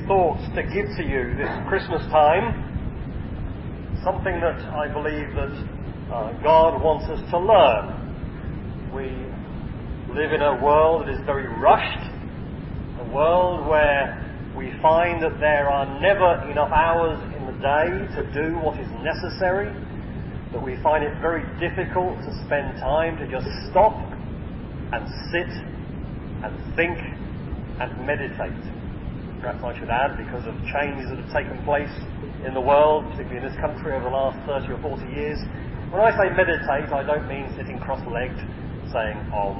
thoughts to give to you this Christmas time. Something that I believe that God wants us to learn. We live in a world that is very rushed, a world where we find that there are never enough hours in the day to do what is necessary, that we find it very difficult to spend time to just stop and sit and think and meditate. Perhaps I should add, because of changes that have taken place in the world, particularly in this country over the last 30 or 40 years, when I say meditate, I don't mean sitting cross-legged, saying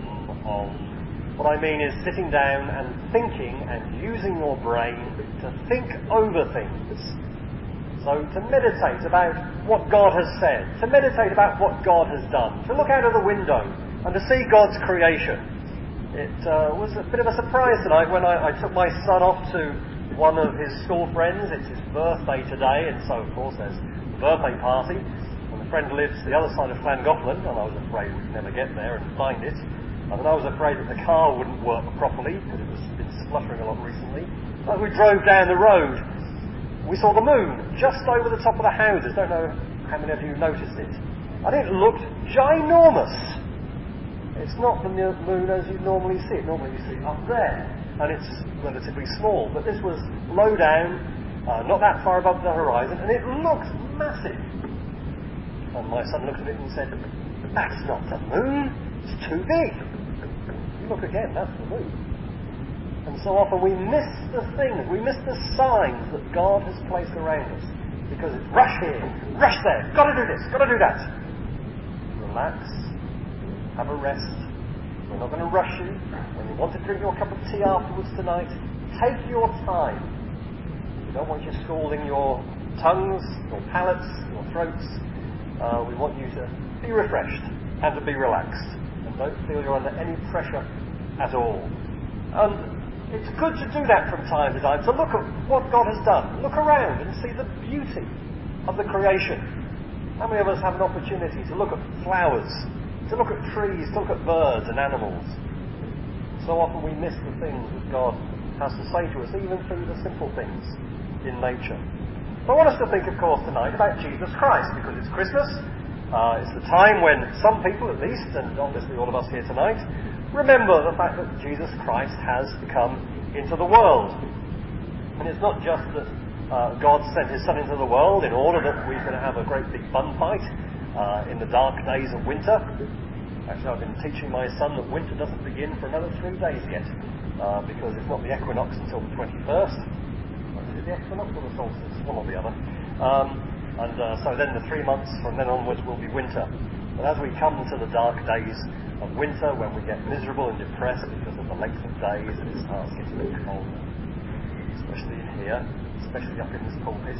What I mean is sitting down and thinking and using your brain to think over things. So to meditate about what God has said, to meditate about what God has done, to look out of the window and to see God's creation. It was a bit of a surprise tonight when I took my son off to one of his school friends. It's his birthday today, and so of course there's the birthday party. And the friend lives the other side of Llangollen, and I was afraid we'd never get there and find it. And I was afraid that the car wouldn't work properly because it was been spluttering a lot recently. As we drove down the road, we saw the moon just over the top of the houses. Don't know how many of you noticed it. And it looked ginormous. It's not the moon as you normally see it. Normally you see it up there, and it's relatively small. But this was low down, not that far above the horizon, and it looked massive. And my son looked at it and said, "That's not the moon. It's too big." You look again, that's the moon. And so often we miss the things, we miss the signs that God has placed around us. Because it's rush here, rush there, got to do this, got to do that. Relax. Have a rest. We're not going to rush you. When you want to drink your cup of tea afterwards tonight, take your time. We don't want you scalding your tongues, your palates, your throats. We want you to be refreshed and to be relaxed. And don't feel you're under any pressure at all. And it's good to do that from time to time, to look at what God has done. Look around and see the beauty of the creation. How many of us have an opportunity to look at flowers, to look at trees, to look at birds and animals? So often we miss the things that God has to say to us, even through the simple things in nature. So I want us to think, of course, tonight about Jesus Christ, because it's Christmas. It's the time when some people, at least, and obviously all of us here tonight, remember the fact that Jesus Christ has come into the world. And it's not just that God sent His Son into the world in order that we could have a great big bun fight in the dark days of winter. Actually, I've been teaching my son that winter doesn't begin for another 3 days yet, because it's not the equinox until the 21st. Is it the equinox or the solstice? One or the other. So then the 3 months from then onwards will be winter. But as we come to the dark days of winter, when we get miserable and depressed because of the length of days and it starts getting a bit cold, especially in here, especially up in this pulpit,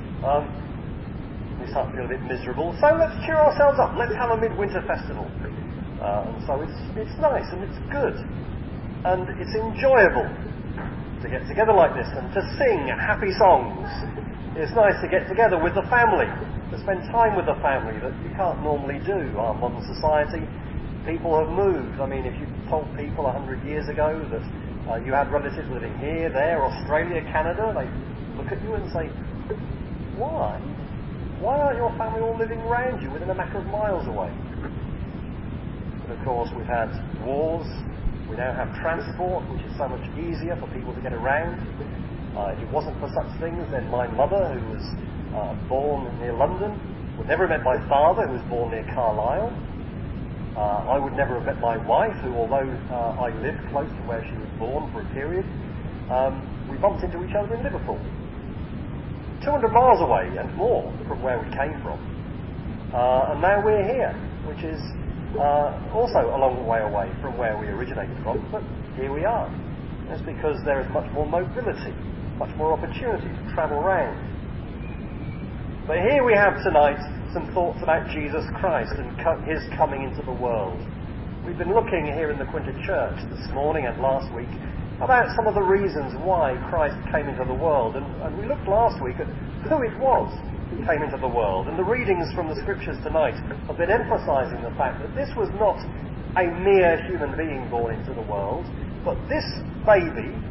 we start to feel a bit miserable. So let's cheer ourselves up. Let's have a midwinter festival. And so it's nice and it's good. And it's enjoyable to get together like this and to sing happy songs. It's nice to get together with the family, to spend time with the family that you can't normally do. Our modern society, people have moved. I mean, if you told people 100 years ago that you had relatives living here, there, Australia, Canada, they look at you and say, "Why? Why aren't your family all living around you within a matter of miles away?" But of course we've had wars. We now have transport, which is so much easier for people to get around. If it wasn't for such things, then my mother, who was born near London, would never have met my father, who was born near Carlisle. I would never have met my wife, who, although I lived close to where she was born for a period, we bumped into each other in Liverpool. 200 miles away and more from where we came from. And now we're here, which is also a long way away from where we originated from, but here we are. That's because there is much more mobility, much more opportunity to travel around. But here we have tonight some thoughts about Jesus Christ and His coming into the world. We've been looking here in the Quinta Church this morning and last week about some of the reasons why Christ came into the world. And we looked last week at who it was who came into the world. And the readings from the Scriptures tonight have been emphasising the fact that this was not a mere human being born into the world, but this baby,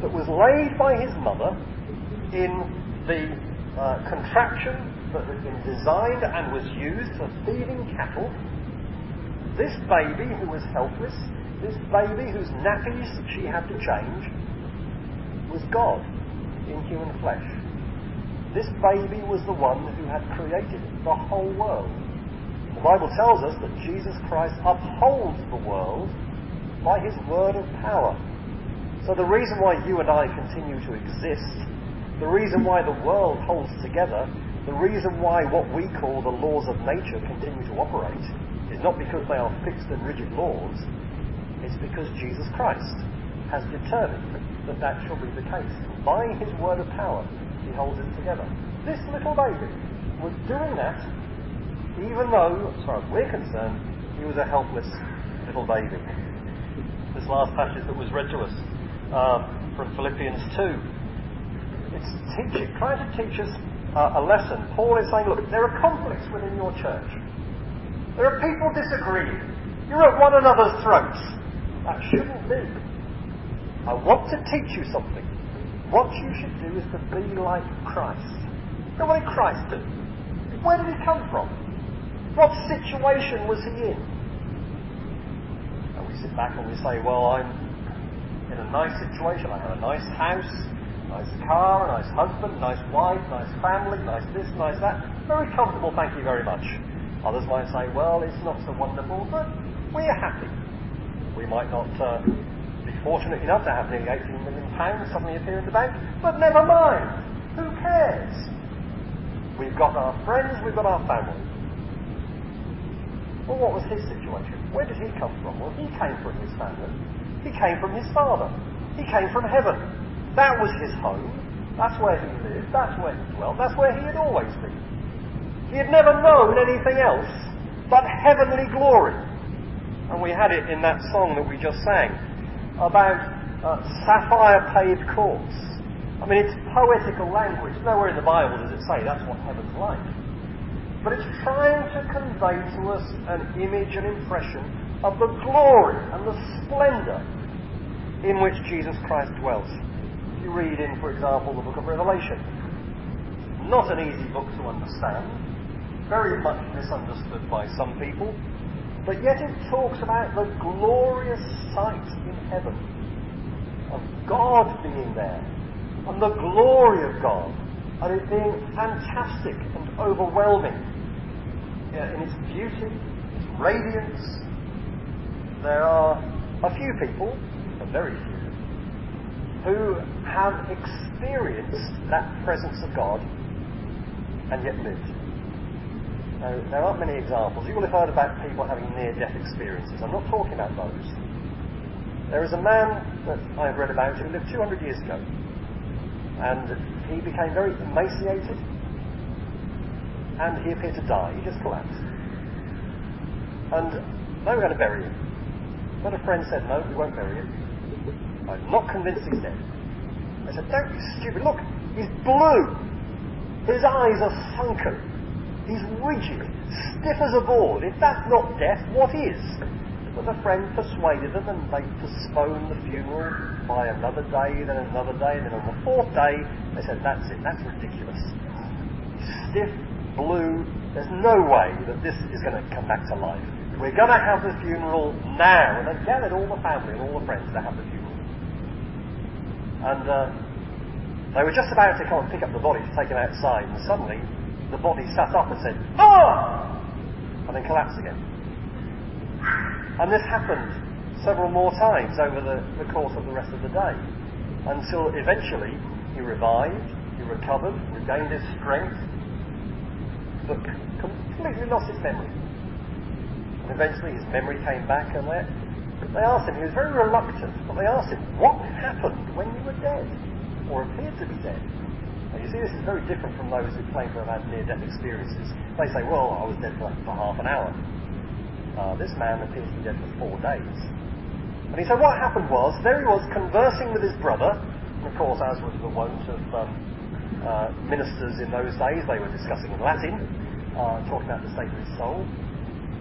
that was laid by his mother in the contraption that had been designed and was used for feeding cattle. This baby who was helpless, this baby whose nappies she had to change, was God in human flesh. This baby was the one who had created the whole world. The Bible tells us that Jesus Christ upholds the world by his word of power. So the reason why you and I continue to exist, the reason why the world holds together, the reason why what we call the laws of nature continue to operate, is not because they are fixed and rigid laws, it's because Jesus Christ has determined that that shall be the case. By his word of power, he holds it together. This little baby was doing that, even though, as far as we're concerned, he was a helpless little baby. This last passage that was read to us from Philippians 2, it's trying to teach us a lesson. Paul is saying, look, there are conflicts within your church. There are people disagreeing. You're at one another's throats. That shouldn't be. I want to teach you something. What you should do is to be like Christ. Now, what did Christ do? Where did he come from? What situation was he in? And we sit back and we say, well, I'm in a nice situation. I have a nice house, nice car, a nice husband, nice wife, nice family, nice this, nice that. Very comfortable, thank you very much. Others might say, well, it's not so wonderful, but we're happy. We might not be fortunate enough to have nearly £18 million suddenly appear in the bank, but never mind. Who cares? We've got our friends, we've got our family. Well, what was his situation? Where did he come from? Well, he came from his family. He came from his Father. He came from heaven. That was his home. That's where he lived. That's where he dwelt. That's where he had always been. He had never known anything else but heavenly glory. And we had it in that song that we just sang about sapphire-paved courts. I mean, it's poetical language. Nowhere in the Bible does it say that's what heaven's like. But it's trying to convey to us an image, an impression of the glory and the splendour in which Jesus Christ dwells. If you read in, for example, the book of Revelation, not an easy book to understand, very much misunderstood by some people, but yet it talks about the glorious sight in heaven of God being there and the glory of God and it being fantastic and overwhelming in its beauty, its radiance. There are a few people, a very few, who have experienced that presence of God and yet lived. Now, there aren't many examples. You will have heard about people having near-death experiences. I'm not talking about those. There is a man that I've read about who lived 200 years ago, and he became very emaciated, and he appeared to die. He just collapsed. And they were going to bury him. But a friend said, no, we won't bury him. I'm not convinced he's dead. I said, don't be stupid. Look, he's blue. His eyes are sunken. He's rigid, stiff as a board. If that's not death, what is? But the friend persuaded them and they postponed the funeral by another day, then another day, and then on the fourth day, they said, that's it, that's ridiculous. He's stiff, blue, there's no way that this is going to come back to life. We're going to have the funeral now. And they gathered all the family and all the friends to have the funeral. And they were just about to come and pick up the body to take him outside, and suddenly the body sat up and said, "Ah!" and then collapsed again. And this happened several more times over the course of the rest of the day, until eventually he revived, he recovered, regained his strength, but completely lost his memory. And eventually his memory came back, and they asked him, he was very reluctant, but they asked him, what happened when you were dead, or appeared to be dead? Now you see, this is very different from those who claim to have had near-death experiences. They say, well, I was dead for half an hour. This man appears to be dead for 4 days. And he said what happened was, there he was conversing with his brother, and of course, as was the wont of ministers in those days, they were discussing in Latin, talking about the state of his soul.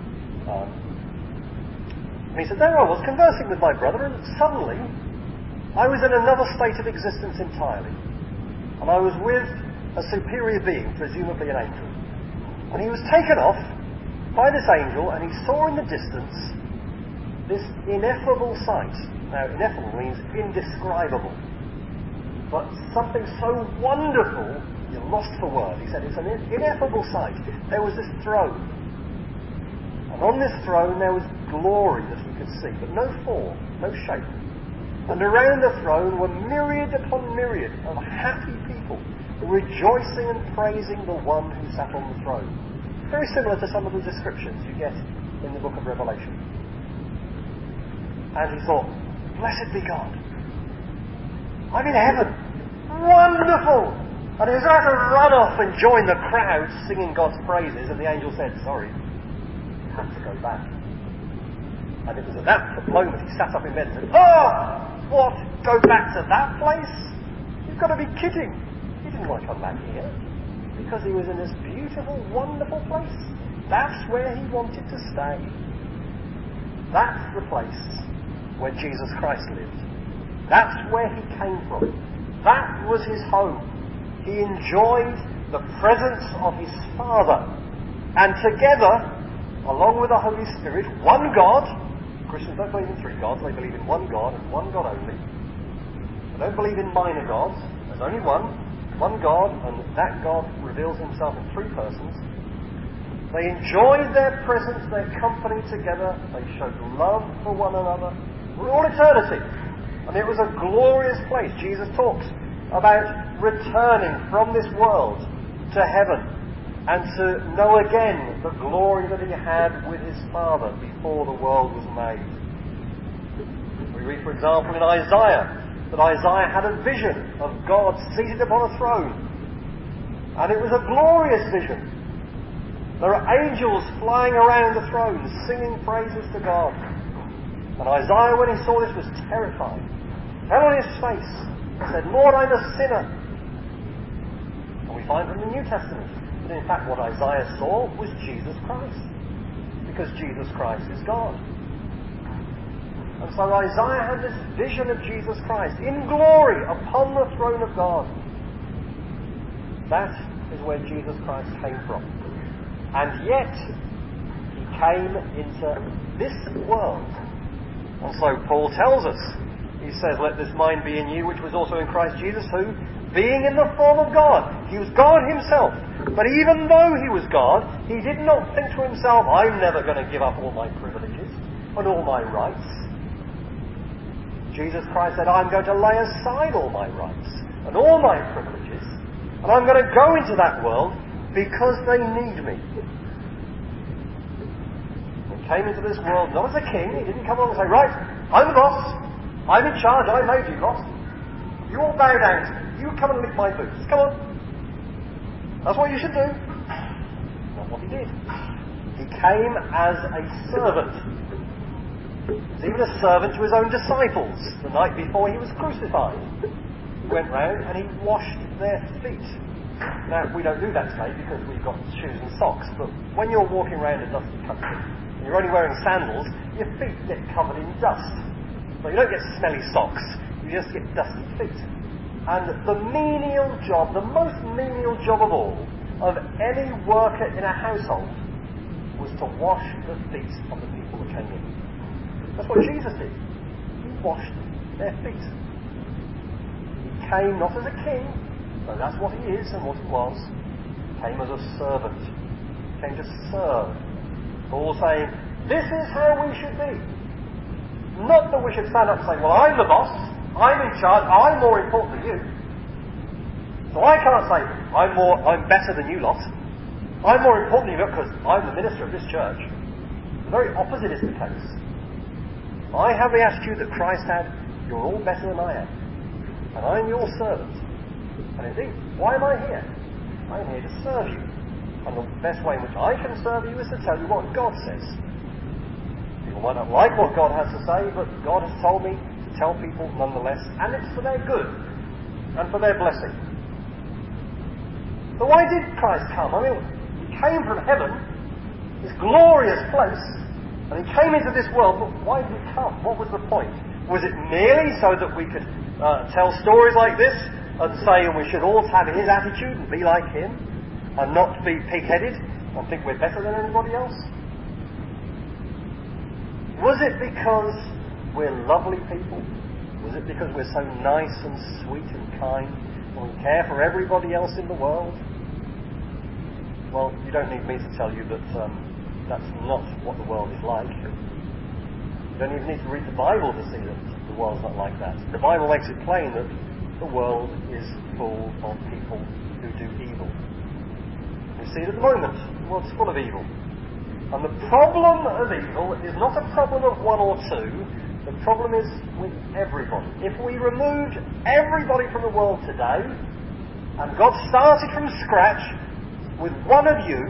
And he said, there I was conversing with my brother, and suddenly I was in another state of existence entirely. And I was with a superior being, presumably an angel. And he was taken off by this angel, and he saw in the distance this ineffable sight. Now, ineffable means indescribable. But something so wonderful, you're lost for words. He said it's an ineffable sight. There was this throne. And on this throne there was glory that he could see, but no form, no shape. And around the throne were myriad upon myriad of happy people, rejoicing and praising the one who sat on the throne. Very similar to some of the descriptions you get in the book of Revelation. And he thought, blessed be God. I'm in heaven. Wonderful! And he was about to run off and join the crowd singing God's praises, and the angel said, sorry, you have to go back. And it was at that moment he sat up in bed and said, oh! What? Go back to that place? You've got to be kidding. He didn't want to come back here because he was in this beautiful, wonderful place. That's where he wanted to stay. That's the place where Jesus Christ lived. That's where he came from. That was his home. He enjoyed the presence of his Father. And together, along with the Holy Spirit, one God. Christians don't believe in three gods, they believe in one God and one God only. They don't believe in minor gods. There's only one God, and that God reveals himself in three persons. They enjoyed their presence, their company together. They showed love for one another for all eternity. And it was a glorious place. Jesus talks about returning from this world to heaven and to know again the glory that he had with his Father before the world was made. We read, for example, in Isaiah, that Isaiah had a vision of God seated upon a throne. And it was a glorious vision. There are angels flying around the throne, singing praises to God. And Isaiah, when he saw this, was terrified. Fell on his face and said, Lord, I'm a sinner. And we find from the New Testament but in fact what Isaiah saw was Jesus Christ, because Jesus Christ is God. And so Isaiah had this vision of Jesus Christ in glory upon the throne of God. That is where Jesus Christ came from. And yet, he came into this world. And so Paul tells us, he says, let this mind be in you, which was also in Christ Jesus, who, being in the form of God, he was God himself. But even though he was God, he did not think to himself, I'm never going to give up all my privileges and all my rights. Jesus Christ said, I'm going to lay aside all my rights and all my privileges, and I'm going to go into that world because they need me. He came into this world not as a king. He didn't come along and say, right, I'm the boss. I'm in charge. I made you lot. You all bow down to me. You come and lick my boots. Come on. That's what you should do. Not what he did. He came as a servant. He was even a servant to his own disciples the night before he was crucified. He went round and he washed their feet. Now, we don't do that today because we've got shoes and socks, but when you're walking around a dusty country and you're only wearing sandals, your feet get covered in dust. So you don't get smelly socks, you just get dusty feet. And the menial job, the most menial job of all, of any worker in a household, was to wash the feet of the people who came in. That's what Jesus did. He washed their feet. He came not as a king, though that's what he is and what he was. He came as a servant. He came to serve. Paul saying, this is how we should be. Not that we should stand up and say, well, I'm the boss, I'm in charge, I'm more important than you. So I can't say, I'm better than you lot. I'm more important than you because I'm the minister of this church. The very opposite is the case. I have the attitude that Christ had, you're all better than I am. And I'm your servant. And indeed, why am I here? I'm here to serve you. And the best way in which I can serve you is to tell you what God says. People might not like what God has to say, but God has told me to tell people nonetheless, and it's for their good and for their blessing. So why did Christ come? I mean, he came from heaven, this glorious place, and he came into this world, but why did he come? What was the point? Was it merely so that we could tell stories like this and say we should all have his attitude and be like him and not be pig-headed and think we're better than anybody else? Was it because we're lovely people? Was it because we're so nice and sweet and kind and we care for everybody else in the world? Well, you don't need me to tell you that that's not what the world is like. You don't even need to read the Bible to see that the world's not like that. The Bible makes it plain that the world is full of people who do evil. We see it at the moment. The world's full of evil. And the problem of evil is not a problem of one or two. The problem is with everybody. If we removed everybody from the world today, and God started from scratch with one of you,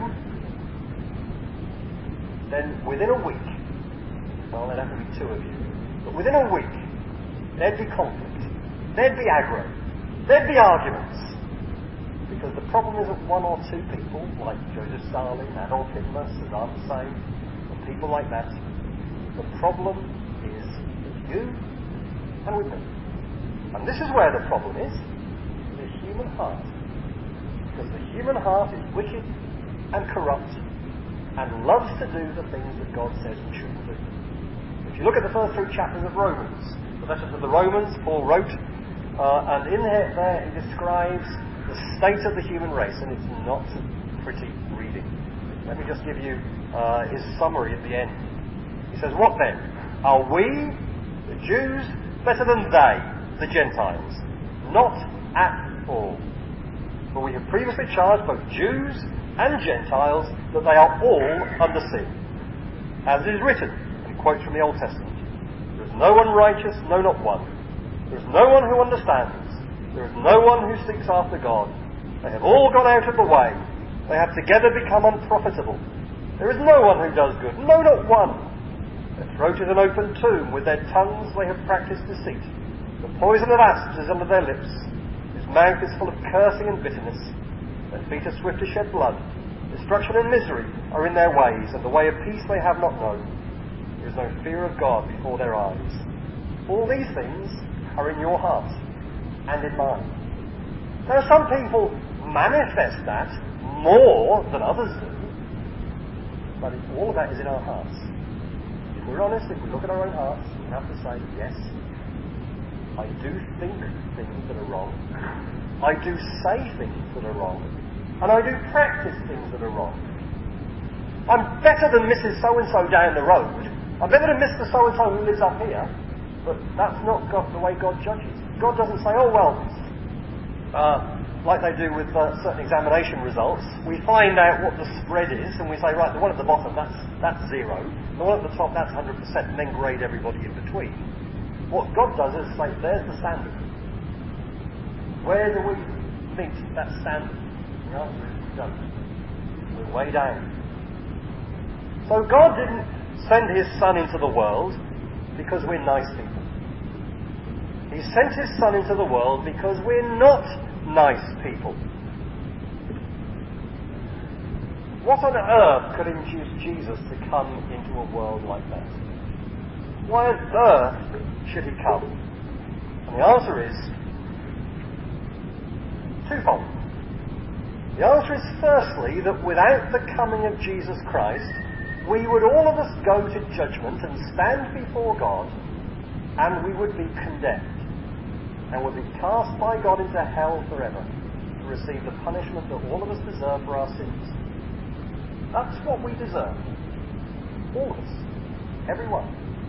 then within a week, well, there'd have to be two of you, but within a week, there'd be conflict, there'd be aggro, there'd be arguments. Because the problem isn't one or two people, like Joseph Stalin, Adolf Hitler, Saddam Hussein, and people like that. The problem is with you and with me. And this is where the problem is, the human heart. Because the human heart is wicked and corrupt and loves to do the things that God says we shouldn't do. If you look at the first 3 chapters of Romans, the letter to the Romans, Paul wrote, and in there he describes the state of the human race, and it's not pretty reading. Let me just give you his summary at the end. He says, "What then? Are we, the Jews, better than they, the Gentiles? Not at all. For we have previously charged both Jews and Gentiles that they are all under sin. As it is written," and he quotes from the Old Testament, "There is no one righteous, no, not one. There is no one who understands. There is no one who seeks after God. They have all gone out of the way. They have together become unprofitable. There is no one who does good, no, not one. Their throat is an open tomb. With their tongues they have practiced deceit. The poison of asps is under their lips. His mouth is full of cursing and bitterness. Their feet are swift to shed blood. Destruction and misery are in their ways, and the way of peace they have not known. There is no fear of God before their eyes. All these things are in your heart and in mine." Now, some people manifest that more than others do, but all of that is in our hearts. If we're honest, if we look at our own hearts, we have to say, yes, I do think things that are wrong. I do say things that are wrong. And I do practice things that are wrong. I'm better than Mrs. So-and-so down the road. I'm better than Mr. So-and-so who lives up here. But that's not the way God judges. God doesn't say, oh, well, like they do with certain examination results, we find out what the spread is, and we say, right, the one at the bottom, that's 0. The one at the top, that's 100%, and then grade everybody in between. What God does is say, there's the standard. Where do we meet that standard? The answer is we don't. We're way down. So God didn't send his Son into the world because we're nice people. He sent his Son into the world because we're not nice people. What on earth could induce Jesus to come into a world like that? Why on earth should he come? And the answer is twofold. The answer is firstly that without the coming of Jesus Christ, we would all of us go to judgment and stand before God, and we would be condemned and would be cast by God into hell forever to receive the punishment that all of us deserve for our sins. That's what we deserve. All of us. Everyone.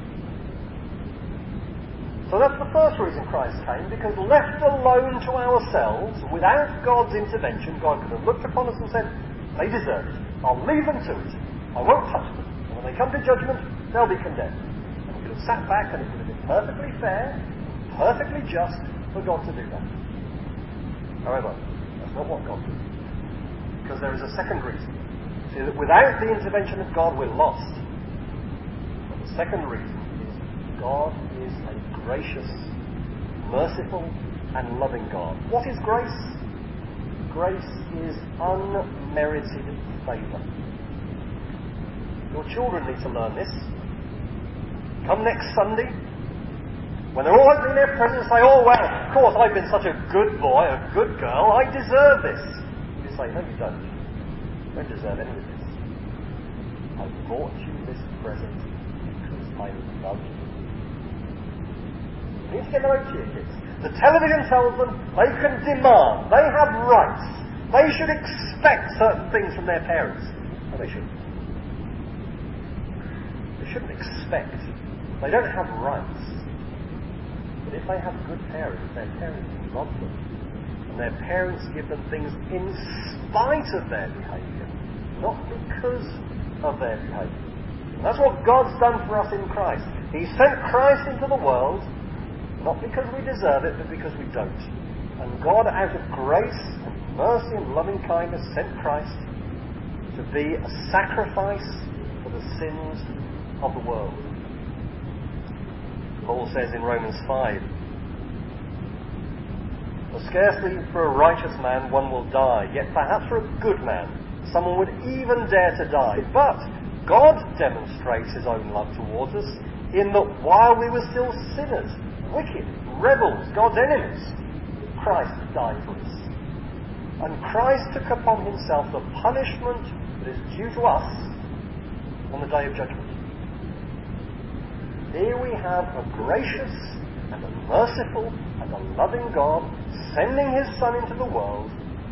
So that's the first reason Christ came, because left alone to ourselves, without God's intervention, God could have looked upon us and said, they deserve it. I'll leave them to it. I won't touch them. And when they come to judgment, they'll be condemned. And he could have sat back and it would have been perfectly fair, perfectly just for God to do that. However, that's not what God did. Because there is a second reason. See, that without the intervention of God, we're lost. But the second reason is God is a gracious, merciful, and loving God. What is grace? Grace is unmerited favour. Your children need to learn this. Come next Sunday, When they're all opening their presents, say, oh, well, of course, I've been such a good boy, a good girl, I deserve this. You say, no, you don't. You don't deserve any of this. I bought you this present because I love you. You need to get that out to your kids. The television tells them they can demand, they have rights, they should expect certain things from their parents. No, they shouldn't. They shouldn't expect. They don't have rights. But if they have good parents, their parents love them. And their parents give them things in spite of their behaviour, not because of their behaviour. And that's what God's done for us in Christ. He sent Christ into the world, not because we deserve it, but because we don't. And God, out of grace and mercy and loving kindness, sent Christ to be a sacrifice for the sins of the world. Paul says in Romans 5, for scarcely for a righteous man one will die, yet perhaps for a good man someone would even dare to die. But God demonstrates his own love towards us in that while we were still sinners, wicked, rebels, God's enemies, Christ died for us. And Christ took upon himself the punishment that is due to us on the day of judgment. Here we have a gracious and a merciful and a loving God sending his Son into the world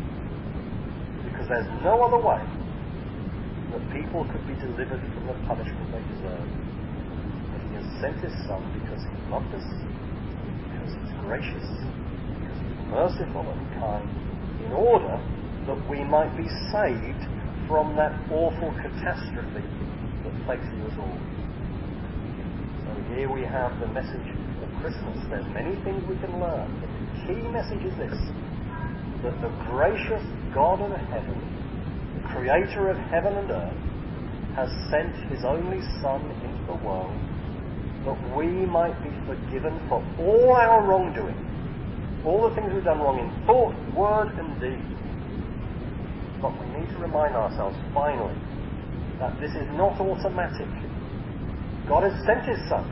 because there's no other way that people could be delivered from the punishment they deserve. But he has sent his Son because he loved us, because he's gracious, because he's merciful and kind, in order that we might be saved from that awful catastrophe that faces us all. So here we have the message of Christmas. There's many things we can learn, but the key message is this, that the gracious God of heaven, the creator of heaven and earth, has sent his only Son into the world that we might be forgiven for all our wrongdoing, all the things we've done wrong in thought, word and deed. But we need to remind ourselves, finally, that this is not automatic. God has sent his Son.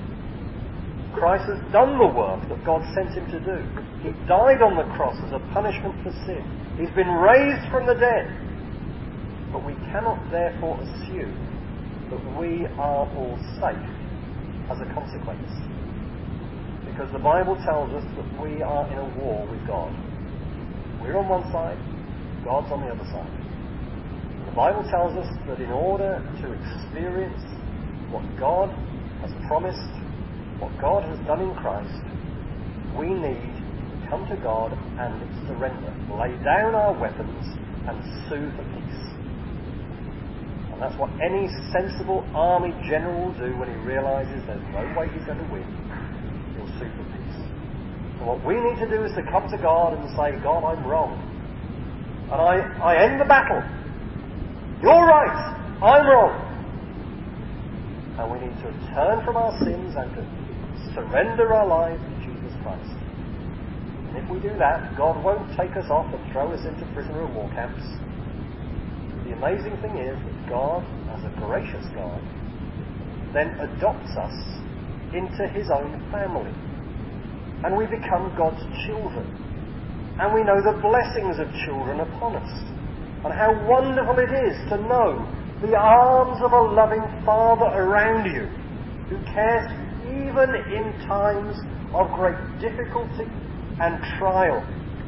Christ has done the work that God sent him to do. He died on the cross as a punishment for sin. He's been raised from the dead. But we cannot therefore assume that we are all safe as a consequence. Because the Bible tells us that we are in a war with God. We're on one side, God's on the other side. The Bible tells us that in order to experience what God has promised, what God has done in Christ, we need to come to God and surrender, lay down our weapons and sue for peace. And that's what any sensible army general will do when he realizes there's no way he's going to win. He'll sue for peace. And what we need to do is to come to God and say, God, I'm wrong. And I end the battle. You're right. I'm wrong. And we need to turn from our sins and to surrender our lives to Jesus Christ. And if we do that, God won't take us off and throw us into prisoner of war camps. The amazing thing is that God, as a gracious God, then adopts us into his own family. And we become God's children. And we know the blessings of children upon us. And how wonderful it is to know the arms of a loving Father around you, who cares even in times of great difficulty and trial.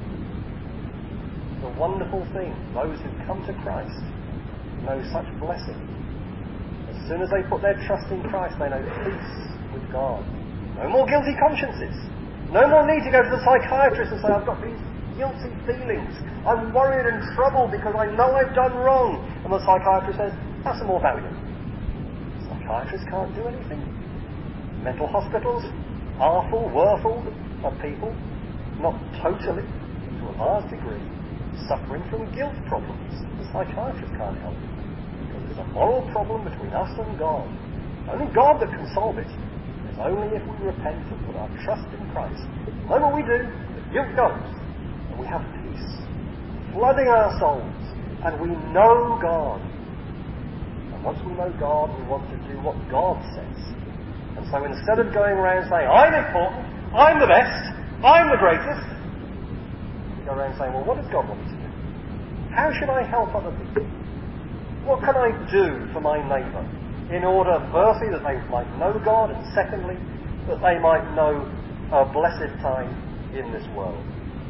It's a wonderful thing. Those who come to Christ know such blessing. As soon as they put their trust in Christ, they know peace with God. No more guilty consciences. No more need to go to the psychiatrist and say, I've got these guilty feelings. I'm worried and troubled because I know I've done wrong. And the psychiatrist says, have some more Valium. Psychiatrists can't do anything. Mental hospitals were full of people, not totally, to a large degree, suffering from guilt problems. The psychiatrist can't help it. Because it's a moral problem between us and God. Only God that can solve it. It's only if we repent and put our trust in Christ. The moment we do, the guilt goes. And we have peace, flooding our souls, and we know God. And once we know God, we want to do what God says. And so instead of going around saying, I'm important, I'm the best, I'm the greatest, you go around saying, well, what does God want me to do? How should I help other people? What can I do for my neighbour in order, firstly, that they might know God, and secondly, that they might know a blessed time in this world?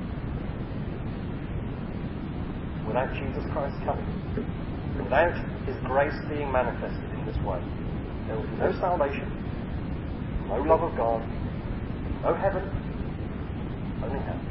Without Jesus Christ coming, without his grace being manifested in this way, there will be no salvation, no love of God, no heaven, only hell.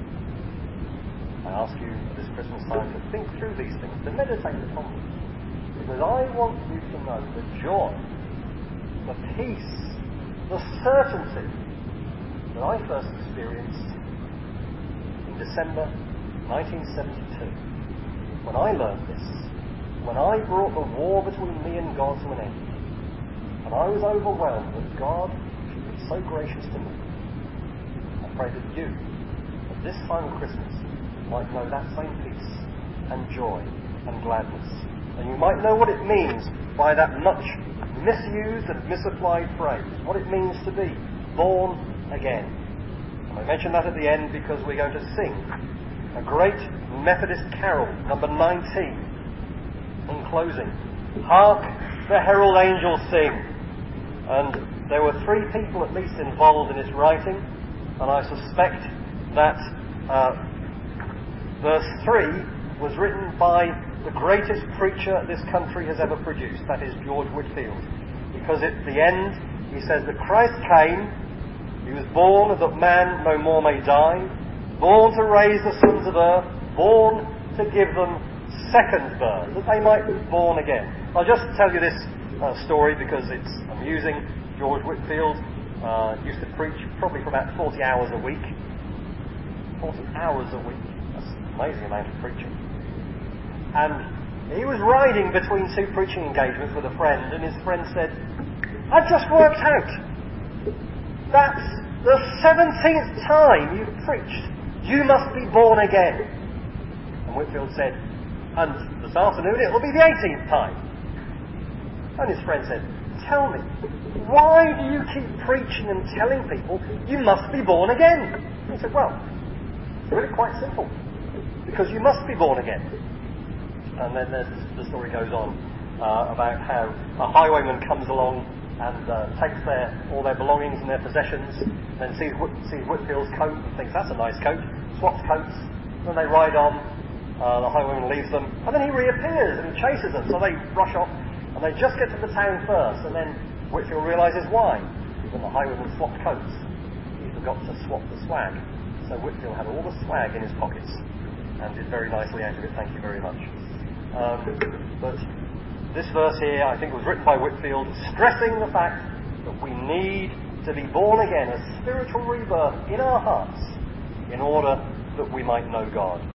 I ask you at this Christmas time to think through these things, to meditate upon them, because I want you to know the joy, the peace, the certainty that I first experienced in December 1972. When I learned this, when I brought the war between me and God to an end, and I was overwhelmed that God should be so gracious to me, I pray that you, at this time of Christmas, might know that same peace and joy and gladness. And you might know what it means by that much misused and misapplied phrase, what it means to be born again. And I mention that at the end because we're going to sing a great Methodist carol, number 19, in closing. Hark the herald angels sing. And there were 3 people at least involved in its writing, and I suspect that verse 3 was written by the greatest preacher this country has ever produced, that is George Whitefield, because at the end he says that Christ came, he was born that man no more may die, born to raise the sons of earth, born to give them second birth, that they might be born again. I'll just tell you this story because it's amusing. George Whitefield used to preach probably for about 40 hours a week. 40 hours a week. That's an amazing amount of preaching. And he was riding between 2 preaching engagements with a friend, and his friend said, I've just worked out. That's the 17th time you've preached. You must be born again. And Whitefield said, and this afternoon it will be the 18th time. And his friend said, tell me, why do you keep preaching and telling people you must be born again? He said, well, it's really quite simple. Because you must be born again. And then the story goes on about how a highwayman comes along and takes all their belongings and their possessions, then sees Whitefield's coat and thinks, that's a nice coat, swaps coats, then they ride on, the highwayman leaves them, and then he reappears and he chases them, so they rush off, and they just get to the town first, and then Whitefield realises why. When the highwayman swapped coats, he forgot to swap the swag, so Whitefield had all the swag in his pockets, and did very nicely out of it, thank you very much. But this verse here, I think, was written by Whitefield, stressing the fact that we need to be born again, a spiritual rebirth in our hearts, in order that we might know God.